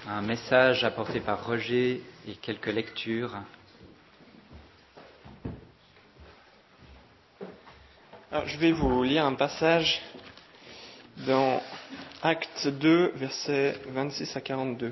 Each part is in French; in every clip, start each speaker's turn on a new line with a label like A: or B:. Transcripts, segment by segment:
A: un message apporté par Roger et quelques lectures.
B: Alors, je vais vous lire un passage dans Actes 2, versets 26 à 42.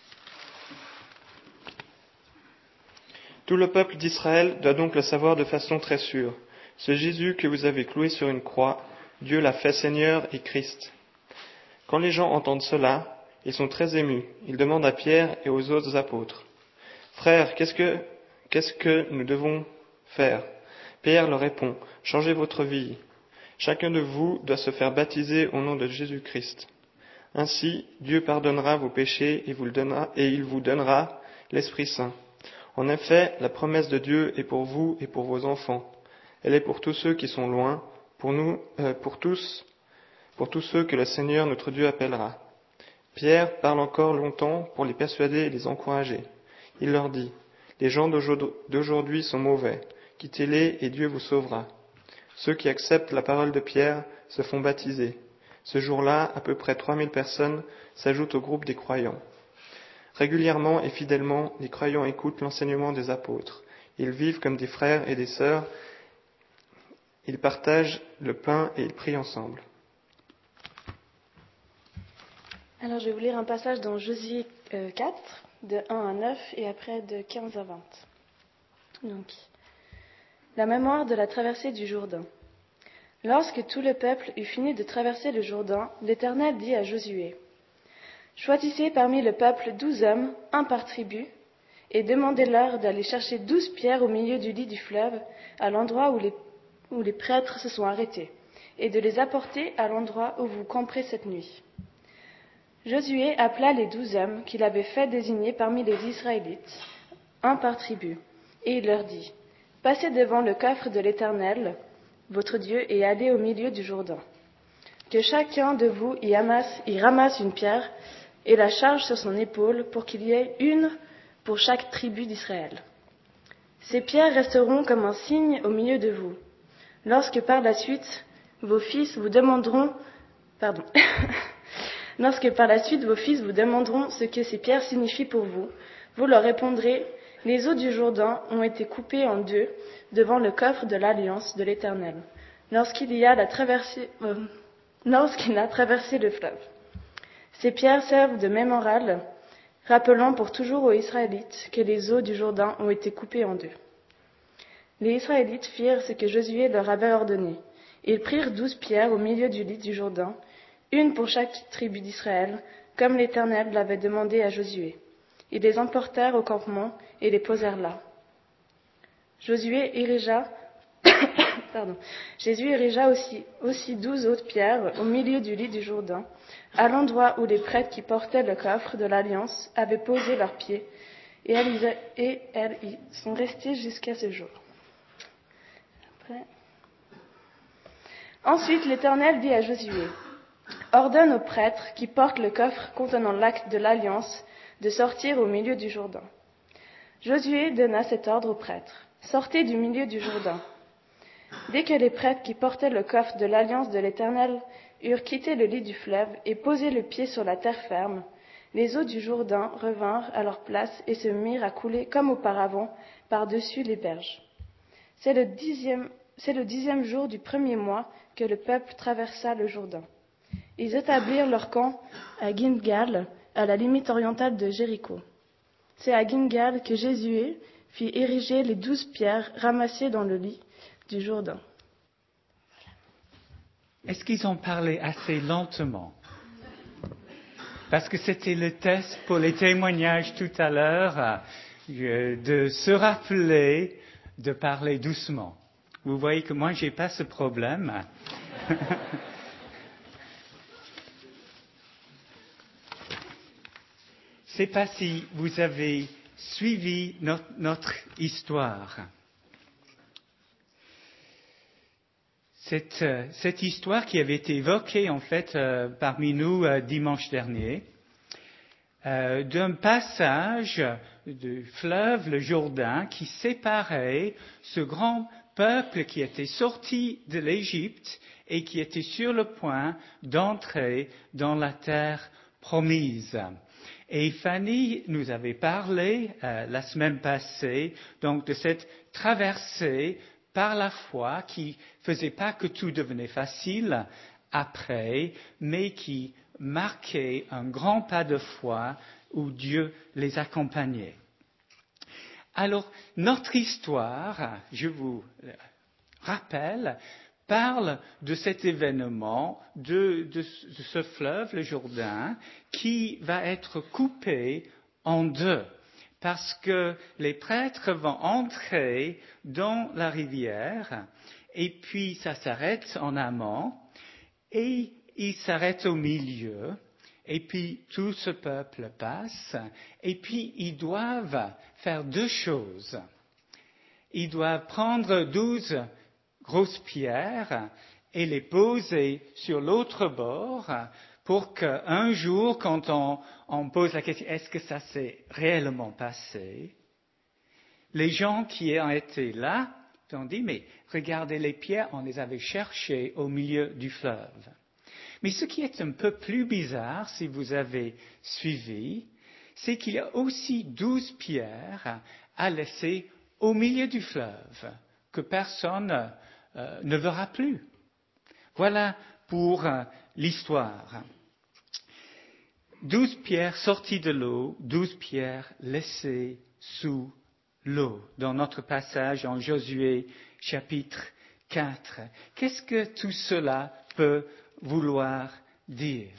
B: Tout le peuple d'Israël doit donc le savoir de façon très sûre. Ce Jésus que vous avez cloué sur une croix, Dieu l'a fait Seigneur et Christ. Quand les gens entendent cela, ils sont très émus. Ils demandent à Pierre et aux autres apôtres: Frères, qu'est-ce que nous devons faire? Pierre leur répond: Changez votre vie. Chacun de vous doit se faire baptiser au nom de Jésus-Christ. Ainsi, Dieu pardonnera vos péchés et il vous donnera l'Esprit Saint. En effet, la promesse de Dieu est pour vous et pour vos enfants. Elle est pour tous ceux qui sont loin, pour tous ceux que le Seigneur notre Dieu appellera. Pierre parle encore longtemps pour les persuader et les encourager. Il leur dit: Les gens d'aujourd'hui sont mauvais. Quittez-les et Dieu vous sauvera. Ceux qui acceptent la parole de Pierre se font baptiser. Ce jour-là, à peu près 3000 personnes s'ajoutent au groupe des croyants. Régulièrement et fidèlement, les croyants écoutent l'enseignement des apôtres. Ils vivent comme des frères et des sœurs. Ils partagent le pain et ils prient ensemble.
C: Alors, je vais vous lire un passage dans Josué 4, de 1 à 9, et après de 15 à 20. Donc, la mémoire de la traversée du Jourdain. Lorsque tout le peuple eut fini de traverser le Jourdain, l'Éternel dit à Josué: Choisissez parmi le peuple 12 hommes, un par tribu, et demandez-leur d'aller chercher 12 pierres au milieu du lit du fleuve, à l'endroit où les prêtres se sont arrêtés, et de les apporter à l'endroit où vous camperez cette nuit. Josué appela les 12 hommes qu'il avait fait désigner parmi les Israélites, un par tribu, et il leur dit: Passez devant le coffre de l'Éternel, votre Dieu, et allez au milieu du Jourdain. Que chacun de vous y ramasse une pierre et la charge sur son épaule pour qu'il y ait une pour chaque tribu d'Israël. Ces pierres resteront comme un signe au milieu de vous. Lorsque par la suite vos fils vous demanderont ce que ces pierres signifient pour vous, vous leur répondrez: Les eaux du Jourdain ont été coupées en deux devant le coffre de l'alliance de l'Éternel, lorsqu'il a traversé le fleuve. Ces pierres servent de mémorial, rappelant pour toujours aux Israélites que les eaux du Jourdain ont été coupées en deux. Les Israélites firent ce que Josué leur avait ordonné. Ils prirent 12 pierres au milieu du lit du Jourdain, une pour chaque tribu d'Israël, comme l'Éternel l'avait demandé à Josué. Ils les emportèrent au campement et les posèrent là. Jésus érigea aussi 12 autres pierres au milieu du lit du Jourdain, à l'endroit où les prêtres qui portaient le coffre de l'Alliance avaient posé leurs pieds, et elles y sont restées jusqu'à ce jour. Ensuite, l'Éternel dit à Josué: Ordonne aux prêtres qui portent le coffre contenant l'acte de l'Alliance de sortir au milieu du Jourdain. Josué donna cet ordre aux prêtres: Sortez du milieu du Jourdain. Dès que les prêtres qui portaient le coffre de l'Alliance de l'Éternel eurent quitté le lit du fleuve et posé le pied sur la terre ferme, les eaux du Jourdain revinrent à leur place et se mirent à couler comme auparavant par-dessus les berges. C'est le 10e jour du premier mois que le peuple traversa le Jourdain. Ils établirent leur camp à Gilgal, à la limite orientale de Jéricho. C'est à Gilgal que Josué fit ériger les 12 pierres ramassées dans le lit du Jourdain.
D: Est-ce qu'ils ont parlé assez lentement? Parce que c'était le test pour les témoignages tout à l'heure, de se rappeler de parler doucement. Vous voyez que moi, j'ai pas ce problème. Je ne sais pas si vous avez suivi notre histoire. Cette histoire qui avait été évoquée en fait parmi nous dimanche dernier, d'un passage du fleuve, le Jourdain, qui séparait ce grand peuple qui était sorti de l'Égypte et qui était sur le point d'entrer dans la terre promise. Et Fanny nous avait parlé la semaine passée donc de cette traversée par la foi qui faisait pas que tout devenait facile après, mais qui marquait un grand pas de foi où Dieu les accompagnait. Alors, notre histoire, je vous rappelle, parle de cet événement, de ce fleuve, le Jourdain, qui va être coupé en deux, parce que les prêtres vont entrer dans la rivière, et puis ça s'arrête en amont, et il s'arrête au milieu, et puis tout ce peuple passe, et puis ils doivent faire deux choses. Ils doivent prendre 12 grosses pierres et les poser sur l'autre bord pour qu'un jour, quand on pose la question, est-ce que ça s'est réellement passé? Les gens qui ont été là ont dit, mais regardez les pierres, on les avait cherchées au milieu du fleuve. Mais ce qui est un peu plus bizarre, si vous avez suivi, c'est qu'il y a aussi 12 pierres à laisser au milieu du fleuve, que personne ne verra plus. Voilà pour l'histoire. 12 pierres sorties de l'eau, 12 pierres laissées sous l'eau, dans notre passage en Josué chapitre 4. Qu'est-ce que tout cela peut vouloir dire?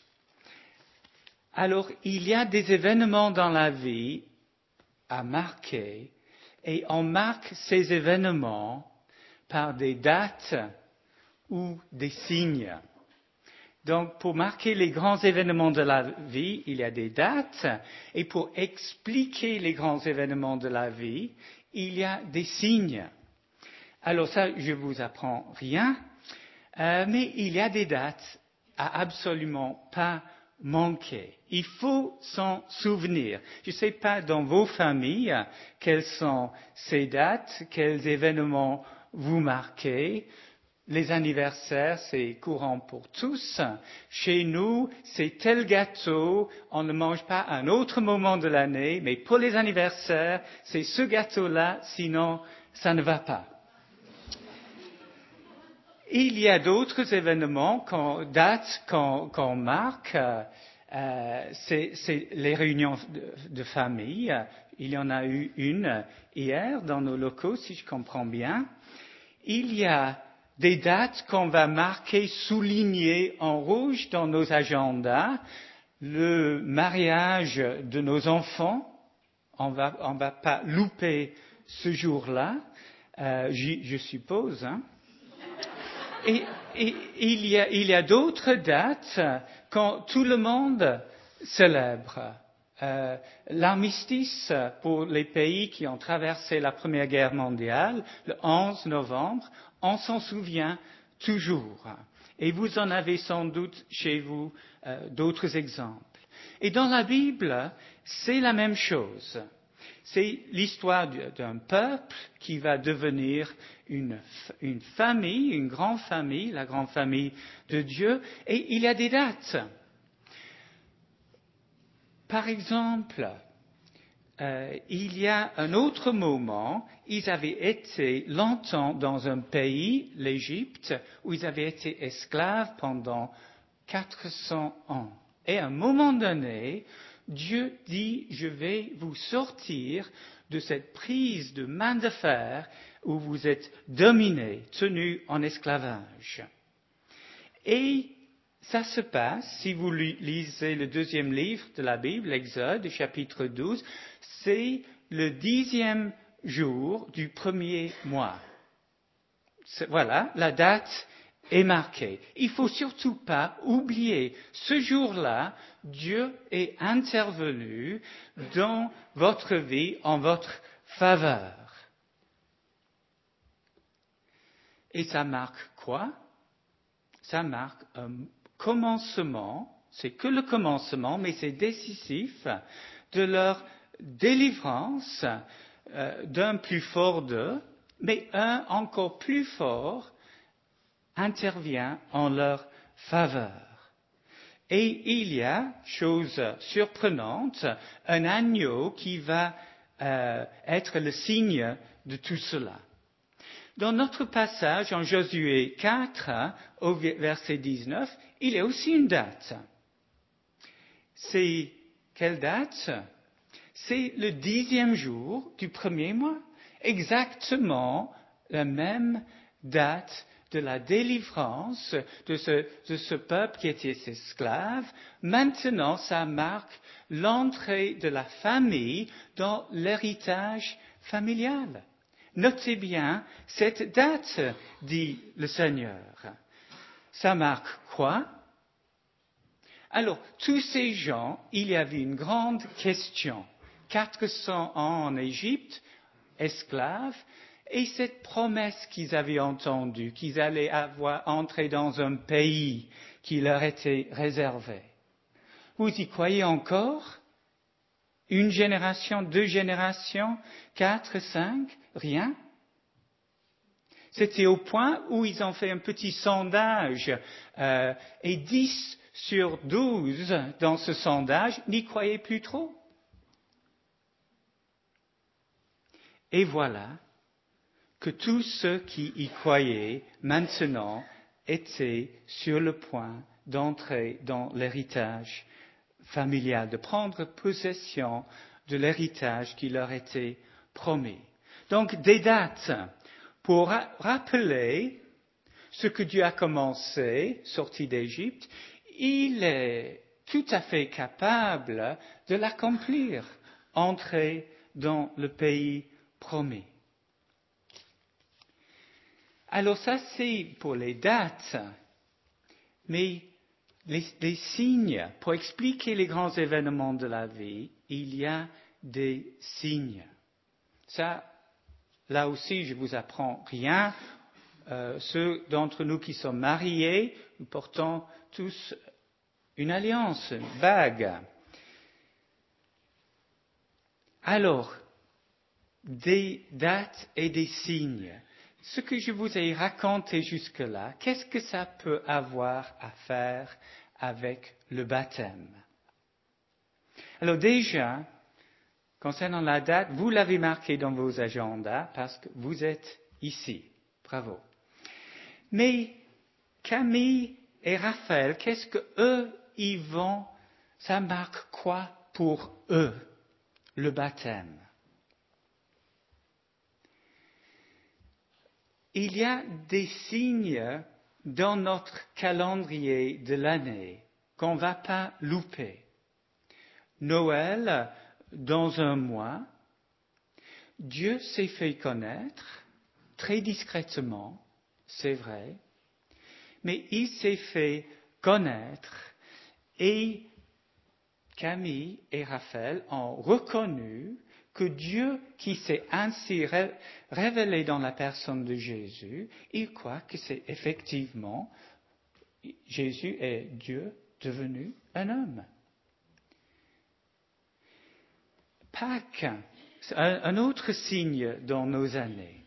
D: Alors, il y a des événements dans la vie à marquer, et on marque ces événements par des dates ou des signes. Donc, pour marquer les grands événements de la vie, il y a des dates, et pour expliquer les grands événements de la vie, il y a des signes. Alors ça, je vous apprends rien, mais il y a des dates à absolument pas manquer. Il faut s'en souvenir. Je ne sais pas dans vos familles quelles sont ces dates, quels événements vous marquez. Les anniversaires, c'est courant pour tous. Chez nous, c'est tel gâteau, on ne mange pas à un autre moment de l'année, mais pour les anniversaires, c'est ce gâteau-là, sinon ça ne va pas. Il y a d'autres événements qu'on marque, c'est les réunions de famille. Il y en a eu une hier dans nos locaux, si je comprends bien. Il y a des dates qu'on va marquer, souligner en rouge dans nos agendas. Le mariage de nos enfants, on va pas louper ce jour-là, je suppose, hein. Et il y a d'autres dates quand tout le monde célèbre. L'armistice pour les pays qui ont traversé la Première Guerre mondiale, le 11 novembre, on s'en souvient toujours. Et vous en avez sans doute chez vous d'autres exemples. Et dans la Bible, c'est la même chose. C'est l'histoire d'un peuple qui va devenir une famille, une grande famille, la grande famille de Dieu, et il y a des dates. Par exemple, il y a un autre moment, ils avaient été longtemps dans un pays, l'Égypte, où ils avaient été esclaves pendant 400 ans. Et à un moment donné, Dieu dit, je vais vous sortir de cette prise de main de fer où vous êtes dominés, tenus en esclavage. Et ça se passe, si vous lisez le 2e livre de la Bible, l'Exode, chapitre 12, c'est le 10e jour du 1er mois. Voilà, la date est marquée. Il faut surtout pas oublier, ce jour-là, Dieu est intervenu dans votre vie en votre faveur. Et ça marque quoi? Ça marque un commencement, c'est que le commencement, mais c'est décisif, de leur délivrance d'un plus fort d'eux, mais un encore plus fort intervient en leur faveur. Et il y a, chose surprenante, un agneau qui va être le signe de tout cela. Dans notre passage en Josué 4, au verset 19, il y a aussi une date. C'est quelle date? C'est le 10e jour du premier mois. Exactement la même date de la délivrance de ce peuple qui était esclave. Maintenant, ça marque l'entrée de la famille dans l'héritage familial. Notez bien cette date, dit le Seigneur. Ça marque quoi? Alors, tous ces gens, il y avait une grande question. 400 ans en Égypte, esclaves, et cette promesse qu'ils avaient entendue, qu'ils allaient entrer dans un pays qui leur était réservé. Vous y croyez encore? Une génération, 2 générations, 4, 5, rien? C'était au point où ils ont fait un petit sondage, et 10 sur 12 dans ce sondage n'y croyaient plus trop. Et voilà que tous ceux qui y croyaient maintenant étaient sur le point d'entrer dans l'héritage familial, de prendre possession de l'héritage qui leur était promis. Donc des dates pour rappeler ce que Dieu a commencé, sorti d'Égypte, il est tout à fait capable de l'accomplir, entrer dans le pays promis. Alors ça, c'est pour les dates, mais les signes, pour expliquer les grands événements de la vie, il y a des signes. Ça, là aussi, je vous apprends rien. Ceux d'entre nous qui sommes mariés, nous portons tous une alliance, une bague. Alors, des dates et des signes. Ce que je vous ai raconté jusque-là, qu'est-ce que ça peut avoir à faire avec le baptême? Alors déjà, concernant la date, vous l'avez marqué dans vos agendas parce que vous êtes ici. Bravo. Mais Camille et Raphaël, qu'est-ce que eux, ils vont, ça marque quoi pour eux, le baptême? Il y a des signes dans notre calendrier de l'année qu'on ne va pas louper. Noël, dans un mois, Dieu s'est fait connaître très discrètement, c'est vrai, mais il s'est fait connaître et Camille et Raphaël ont reconnu que Dieu qui s'est ainsi révélé dans la personne de Jésus, ils croient que c'est effectivement Jésus est Dieu devenu un homme. Pâques, un autre signe dans nos années.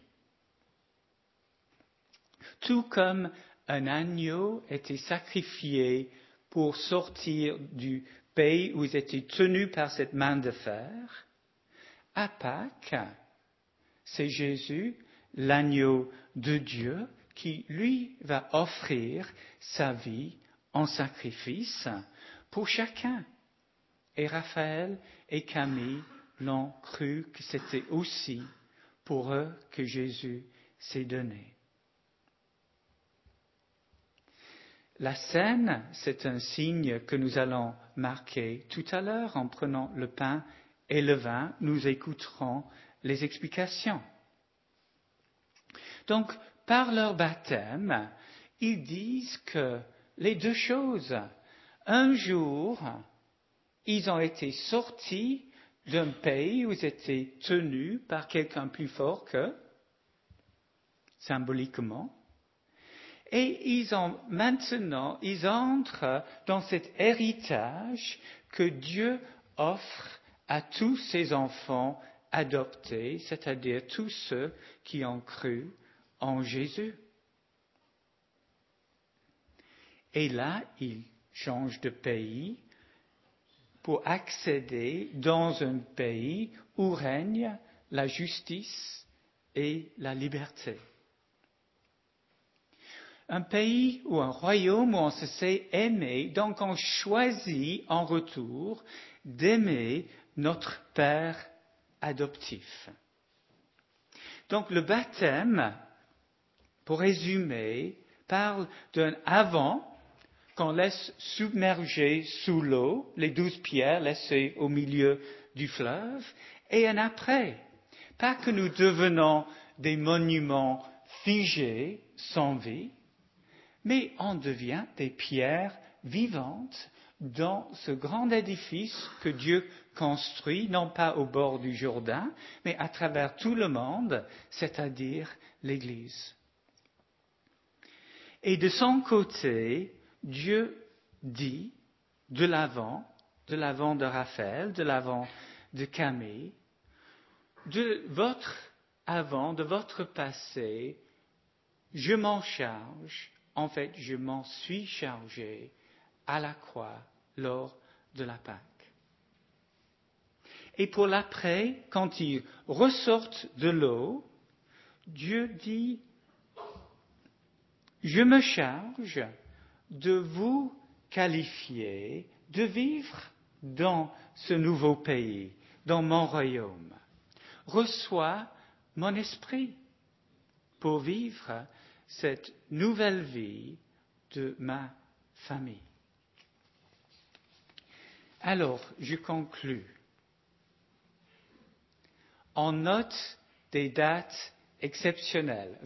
D: Tout comme un agneau était sacrifié pour sortir du pays où ils étaient tenus par cette main de fer, à Pâques, c'est Jésus, l'agneau de Dieu, qui, lui, va offrir sa vie en sacrifice pour chacun. Et Raphaël et Camille l'ont cru que c'était aussi pour eux que Jésus s'est donné. La scène, c'est un signe que nous allons marquer tout à l'heure en prenant le pain et le vin. Nous écouterons les explications. Donc, par leur baptême, ils disent que les deux choses. Un jour, ils ont été sortis d'un pays où ils étaient tenus par quelqu'un plus fort qu'eux, symboliquement. Et maintenant, ils entrent dans cet héritage que Dieu offre à tous ses enfants adoptés, c'est-à-dire tous ceux qui ont cru en Jésus. Et là, ils change de pays pour accéder dans un pays où règne la justice et la liberté. Un pays ou un royaume où on se sait aimer, donc on choisit en retour d'aimer notre Père adoptif. Donc le baptême, pour résumer, parle d'un avant qu'on laisse submerger sous l'eau, les 12 pierres laissées au milieu du fleuve, et un après. Pas que nous devenons des monuments figés, sans vie, mais on devient des pierres vivantes dans ce grand édifice que Dieu construit, non pas au bord du Jourdain, mais à travers tout le monde, c'est-à-dire l'Église. Et de son côté, Dieu dit, de l'avant de Raphaël, de l'avant de Camille, de votre passé, je m'en charge, en fait, je m'en suis chargé à la croix lors de la Pâque. Et pour l'après, quand ils ressortent de l'eau, Dieu dit, je me charge de vous qualifier, de vivre dans ce nouveau pays, dans mon royaume. Reçois mon esprit pour vivre cette nouvelle vie de ma famille. Alors, je conclus. On note des dates exceptionnelles.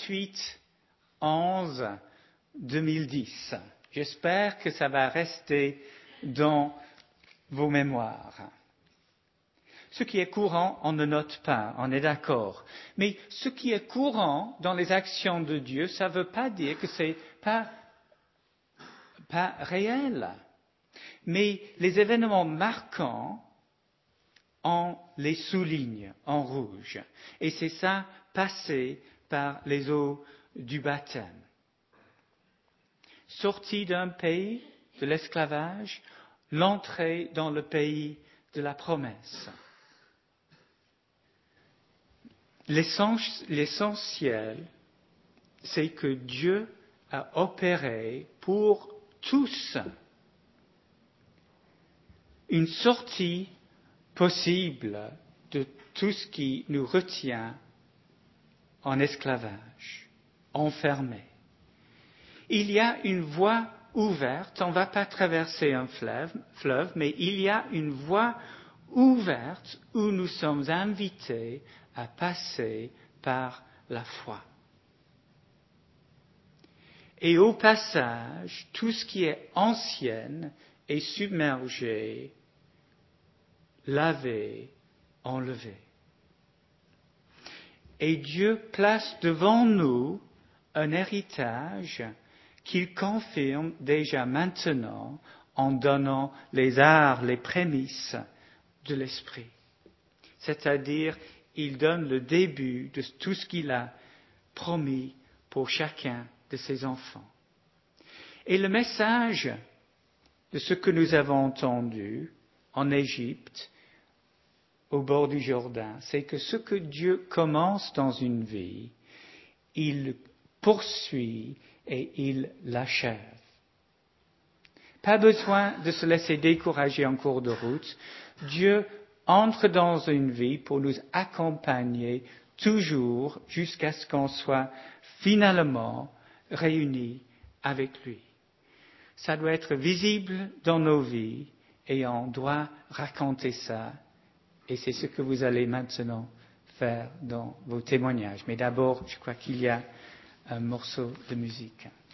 D: 28/11/2010. J'espère que ça va rester dans vos mémoires. Ce qui est courant, on ne note pas, on est d'accord. Mais ce qui est courant dans les actions de Dieu, ça ne veut pas dire que c'est pas réel. Mais les événements marquants, on les souligne en rouge. Et c'est ça, passé par les eaux du baptême. Sortie d'un pays de l'esclavage, l'entrée dans le pays de la promesse. L'essentiel, c'est que Dieu a opéré pour tous une sortie possible de tout ce qui nous retient en esclavage, enfermé. Il y a une voie ouverte, on ne va pas traverser un fleuve, mais il y a une voie ouverte où nous sommes invités à passer par la foi. Et au passage, tout ce qui est ancien est submergé, lavé, enlevé. Et Dieu place devant nous un héritage qu'il confirme déjà maintenant en donnant les arts, les prémices de l'Esprit. C'est-à-dire, il donne le début de tout ce qu'il a promis pour chacun de ses enfants. Et le message de ce que nous avons entendu en Égypte, au bord du Jourdain, c'est que ce que Dieu commence dans une vie, il poursuit et il l'achève. Pas besoin de se laisser décourager en cours de route. Dieu entre dans une vie pour nous accompagner toujours jusqu'à ce qu'on soit finalement réunis avec lui. Ça doit être visible dans nos vies et on doit raconter ça. Et c'est ce que vous allez maintenant faire dans vos témoignages. Mais d'abord, je crois qu'il y a un morceau de musique.